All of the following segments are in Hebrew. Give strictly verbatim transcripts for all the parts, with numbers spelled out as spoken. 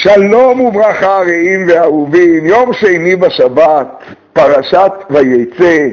שלום וברכה רעים ואהובים, יום שני בשבת, פרשת ויצא.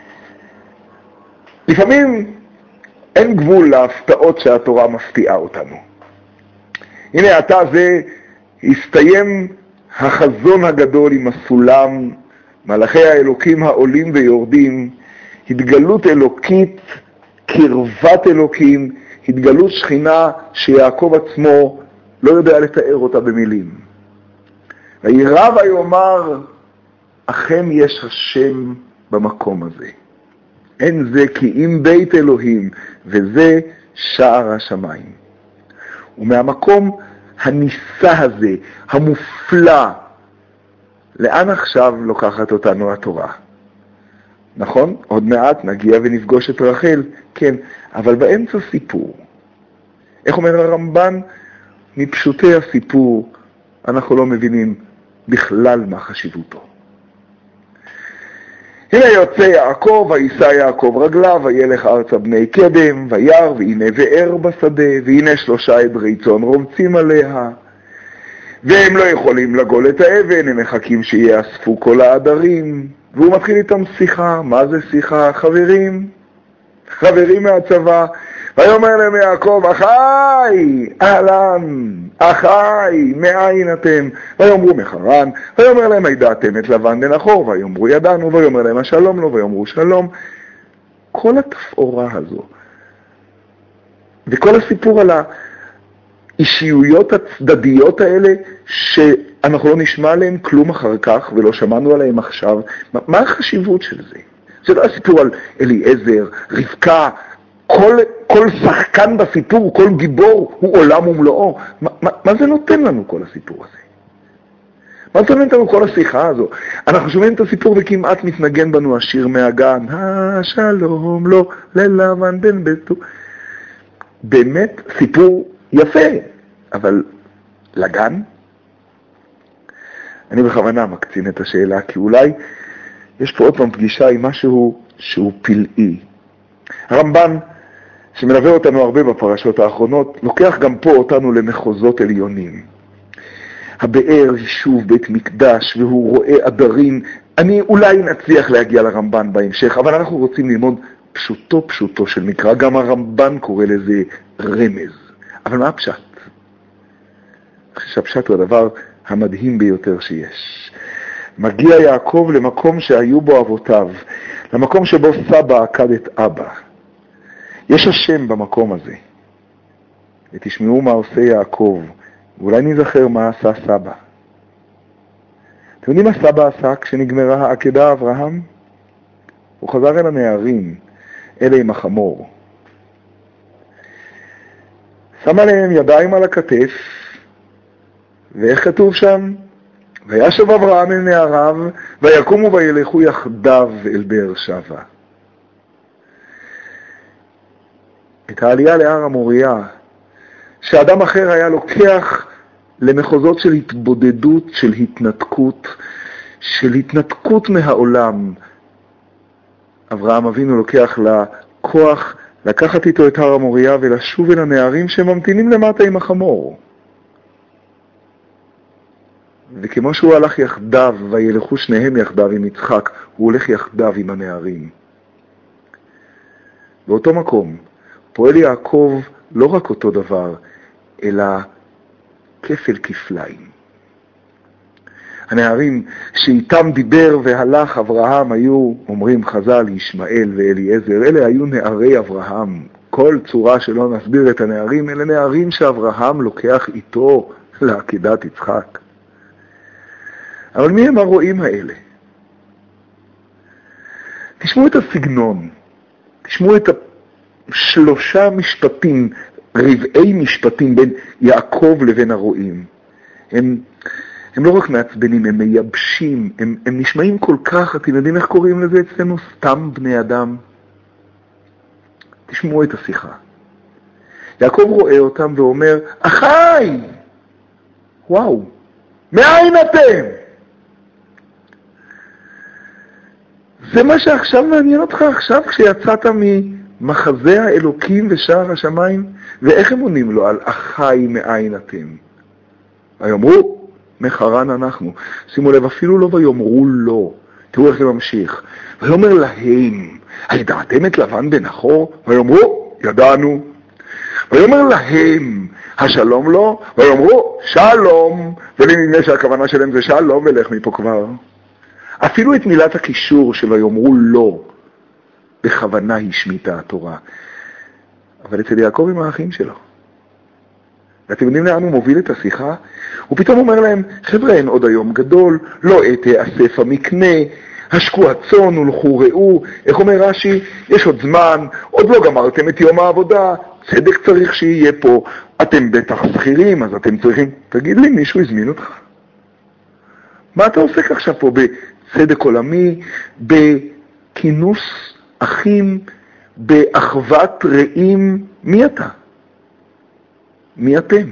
לפעמים אין גבול להפתעות שהתורה מפתיעה אותנו. הנה עתה זה הסתיים החזון הגדול עם הסולם, מלאכי האלוקים העולים ויורדים, התגלות אלוקית, קרבת אלוקים, התגלות שכינה שיעקב עצמו לא יודע לתאר אותה במילים. וירא ויאמר, אכן יש השם במקום הזה. אין זה כי אם בית אלוהים, וזה שער השמיים. ומהמקום הניסה הזה, המופלא, לאן עכשיו לוקחת אותנו התורה? נכון? עוד מעט נגיע ונפגוש את רחל, כן, אבל באמצע סיפור. איך אומר הרמב"ן? מפשוטי הסיפור אנחנו לא מבינים בכלל מה חשיבותו. הנה יוצא יעקב, וישא יעקב רגליו, וילך ארצה בני קדם, וירא, והנה באר בשדה, והנה שלושה עדרי צאן רובצים עליה, והם לא יכולים לגול את האבן, הם מחכים שיאספו כל העדרים, והוא מתחיל איתם שיחה. מה זה שיחה? חברים, חברים מהצבא. ויאמר להם יעקב, אחי, אהלן, אחי, מאין אתם? ויאמרו מחרן. ויאמר להם, הידעתם את לבן בן אחור? ויאמרו ידענו. ויאמר להם, השלום לו? ויאמרו שלום. כל התפאורה הזו, וכל הסיפור על האישיויות הצדדיות האלה, שאנחנו לא נשמע עליהם כלום אחר כך, ולא שמענו עליהם עכשיו, מה החשיבות של זה? זה לא הסיפור על אליעזר, רבקה, כל, כל שחקן בסיפור, כל גיבור הוא עולם ומלואו. מה, מה, מה זה נותן לנו כל הסיפור הזה? מה זה נותן לנו כל השיחה הזו? אנחנו שומעים את הסיפור וכמעט מתנגן בנו השיר מהגן, השלום לו ללבן בן ביתו. באמת סיפור יפה, אבל לגן? אני בכוונה מקצין את השאלה, כי אולי יש פה עוד פעם פגישה עם משהו שהוא פלאי. הרמב"ן, שמלווה אותנו הרבה בפרשות האחרונות, לוקח גם פה אותנו למחוזות עליונים. הבאר, יישוב, בית מקדש, והוא רואה עדרים. אני אולי נצליח להגיע לרמב"ן בהמשך, אבל אנחנו רוצים ללמוד פשוטו פשוטו של מקרא. גם הרמב"ן קורא לזה רמז. אבל מה הפשט? אני חושב שהפשט הוא הדבר המדהים ביותר שיש. מגיע יעקב למקום שהיו בו אבותיו, למקום שבו סבא עקד את אבא. יש השם במקום הזה. ותשמעו מה עושה יעקב, ואולי נזכר מה עשה סבא. אתם יודעים מה סבא עשה כשנגמרה העקדה אברהם? הוא חזר אל הנערים, אלה עם החמור. שם עליהם ידיים על הכתף, ואיך כתוב שם? וישב אברהם אל נעריו, ויקומו וילכו יחדיו אל באר שבע. את העלייה להר המוריה, שאדם אחר היה לוקח למחוזות של התבודדות, של התנתקות, של התנתקות מהעולם. אברהם אבינו לוקח לכוח לקחת איתו את הר המוריה ולשוב אל הנערים שממתינים למטה עם החמור. וכמו שהוא הלך יחדיו, וילכו שניהם יחדיו עם יצחק, הוא הולך יחדיו עם הנערים. באותו מקום פועל יעקב לא רק אותו דבר, אלא כפל כפליים. הנערים שאיתם דיבר והלך אברהם היו, אומרים חז"ל, ישמעאל ואליעזר. אלה היו נערי אברהם. כל צורה שלא נסביר את הנערים, אלה נערים שאברהם לוקח איתו לעקדת יצחק. אבל מי הם הרועים האלה? תשמעו את הסגנון, תשמעו את השלושה משפטים, רבעי משפטים בין יעקב לבין הרועים. הם, הם לא רק מעצבנים, הם מייבשים, הם, הם נשמעים כל כך, אתם יודעים איך קוראים לזה אצלנו? סתם בני אדם. תשמעו את השיחה. יעקב רואה אותם ואומר, אחי! וואו, מאין אתם? זה מה שעכשיו מעניין אותך עכשיו כשיצאת ממחזה האלוקים ושער השמיים? ואיך הם עונים לו על אחי מאין אתם? ויאמרו, מחרן אנחנו. שימו לב, אפילו לא ויאמרו לא. תראו איך זה ממשיך. ויאמר להם, הידעתם את לבן בן נחור? ויאמרו, ידענו. ויאמר להם, השלום לו? ויאמרו, שלום. ולי נדמה שהכוונה שלהם זה שלום, ולך מפה כבר. אפילו את מילת הקישור של ויאמרו לא, בכוונה השמיטה התורה. אבל אצל יעקב עם האחים שלו. ואתם יודעים לאן הוא מוביל את השיחה? הוא פתאום אומר להם, חבר'ה, אין עוד היום גדול, לא עת אסף המקנה, השקו הצאן ולכו ראו. איך אומר רש"י? יש עוד זמן, עוד לא גמרתם את יום העבודה, צדק צריך שיהיה פה, אתם בטח שכירים, אז אתם צריכים... תגיד לי, מישהו הזמין אותך? מה אתה עוסק עכשיו פה בצדק עולמי, בכינוס אחים, באחוות רעים? מי אתה? מי אתם?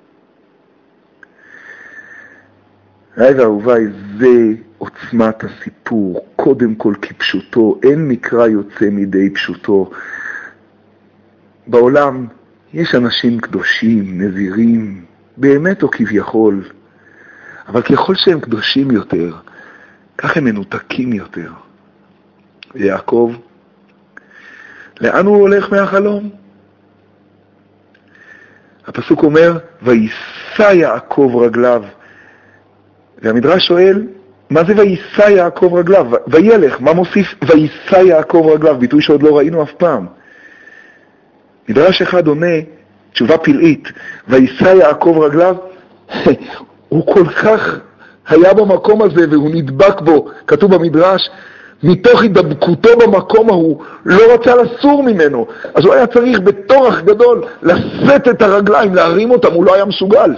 ראי ואהוביי, זה עוצמת הסיפור, קודם כל כפשוטו, אין מקרא יוצא מידי פשוטו. בעולם יש אנשים קדושים, נזירים, באמת או כביכול, אבל ככל שהם קדושים יותר, כך הם מנותקים יותר. ויעקב, לאן הוא הולך מהחלום? הפסוק אומר, ויישא יעקב רגליו. והמדרש שואל, מה זה ויישא יעקב רגליו? וילך, מה מוסיף ויישא יעקב רגליו? ביטוי שעוד לא ראינו אף פעם. מדרש אחד עונה, תשובה פלאית, ויישא יעקב רגליו, הוא כל כך היה במקום הזה והוא נדבק בו, כתוב במדרש, מתוך הדבקותו במקום ההוא, לא רצה לסור ממנו. אז הוא היה צריך בתורך גדול לשאת את הרגליים, להרים אותם, הוא לא היה מסוגל.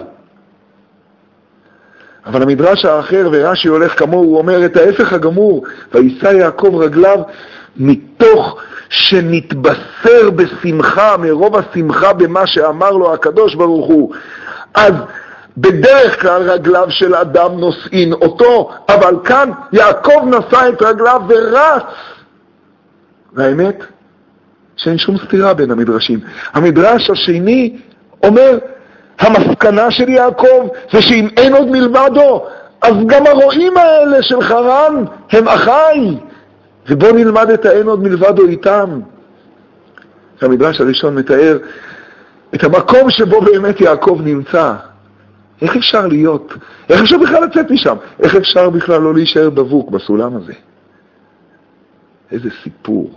אבל המדרש האחר, ורש"י הולך כמוהו, הוא אומר את ההפך הגמור, ויישא יעקב רגליו, מתוך שנתבשר בשמחה, מרוב השמחה במה שאמר לו הקדוש ברוך הוא. אז בדרך כלל רגליו של אדם נושאים אותו, אבל כאן יעקב נשא את רגליו ורץ. והאמת שאין שום סתירה בין המדרשים. המדרש השני אומר, המסקנה של יעקב זה שאם אין עוד מלבדו, אז גם הרועים האלה של חרן הם אחי, ובוא נלמד את האין עוד מלבדו איתם. המדרש הראשון מתאר את המקום שבו באמת יעקב נמצא. איך אפשר להיות? איך אפשר בכלל לצאת משם? איך אפשר בכלל לא להישאר דבוק בסולם הזה? איזה סיפור.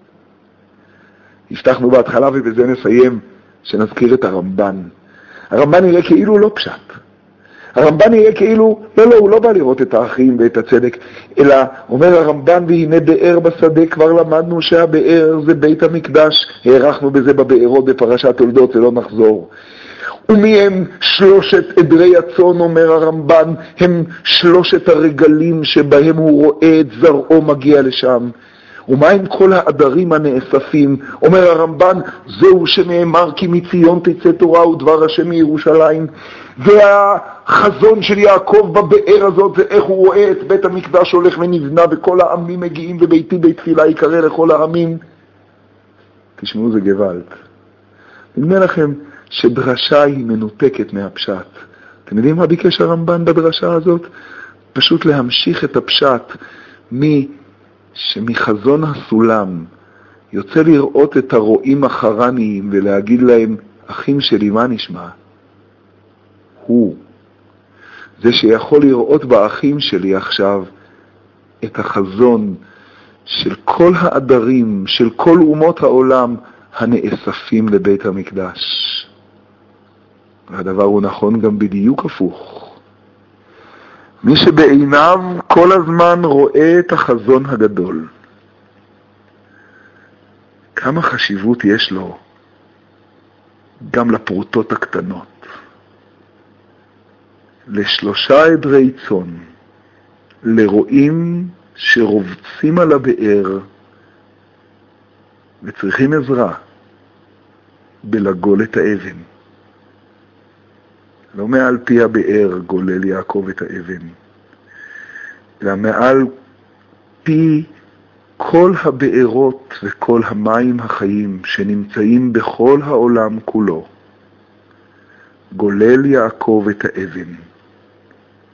הבטחנו בהתחלה ובזה נסיים שנזכיר את הרמב"ן. הרמב"ן נראה כאילו לא פשט. הרמב"ן נראה כאילו, לא, לא, הוא לא בא לראות את האחים ואת הצדק, אלא אומר הרמב"ן, והנה באר בשדה, כבר למדנו שהבאר זה בית המקדש, הערכנו בזה בבארות בפרשת תולדות, ולא נחזור. ומי הם שלושת עדרי הצאן, אומר הרמב"ן, הם שלושת הרגלים שבהם הוא רואה את זרעו מגיע לשם. ומה עם כל העדרים הנאספים? אומר הרמב"ן, זהו שנאמר כי מציון תצא תורה ודבר השם מירושלים. והחזון של יעקב בבאר הזאת זה איך הוא רואה את בית המקדש הולך ונבנה וכל העמים מגיעים וביתי בית תפילה יקרא לכל העמים. תשמעו, זה גוואלד. נדמה לכם שדרשה היא מנותקת מהפשט. אתם יודעים מה ביקש הרמב"ן בדרשה הזאת? פשוט להמשיך את הפשט מ... שמחזון הסולם יוצא לראות את הרועים החרניים ולהגיד להם, אחים שלי, מה נשמע? הוא זה שיכול לראות באחים שלי עכשיו את החזון של כל העדרים, של כל אומות העולם הנאספים לבית המקדש. והדבר הוא נכון גם בדיוק הפוך. מי שבעיניו כל הזמן רואה את החזון הגדול, כמה חשיבות יש לו גם לפרוטות הקטנות, לשלושה עדרי צאן, לרועים שרובצים על הבאר וצריכים עזרה בלגול את האבן. לא מעל פי הבאר גולל יעקב את האבן, אלא מעל פי כל הבארות וכל המים החיים שנמצאים בכל העולם כולו. גולל יעקב את האבן.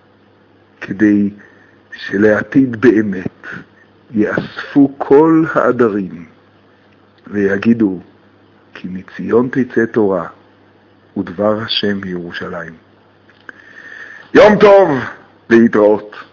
כדי שלעתיד באמת יאספו כל העדרים ויגידו כי מציון תצא תורה ודבר השם בירושלים. יום טוב, להתראות.